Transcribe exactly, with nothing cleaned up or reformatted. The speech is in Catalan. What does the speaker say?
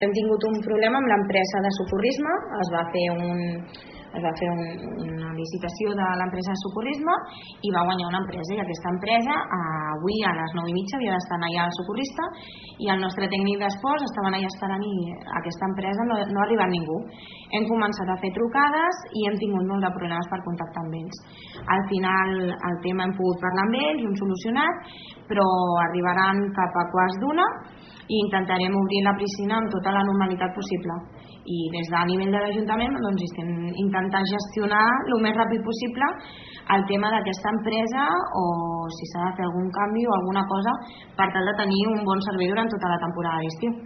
Hem tingut un problema amb l'empresa de socorrisme, es va fer, un, es va fer un, una licitació de l'empresa de socorrisme i va guanyar una empresa, i aquesta empresa avui a les nou i mitja havia d'estar allà el socorrista i el nostre tècnic d'esports estaven allà esperant i aquesta empresa no, no ha arribat ningú. Hem començat a fer trucades i hem tingut molt de problemes per contactar amb ells. Al final el tema hem pogut parlar amb ells, ho hem solucionat, però arribaran cap a quarts d'una i intentarem obrir la piscina amb tota la normalitat possible. I des de nivell de l'Ajuntament doncs, estem intentant gestionar el més ràpid possible el tema d'aquesta empresa o si s'ha de fer algun canvi o alguna cosa per tal de tenir un bon servei durant tota la temporada d'estiu.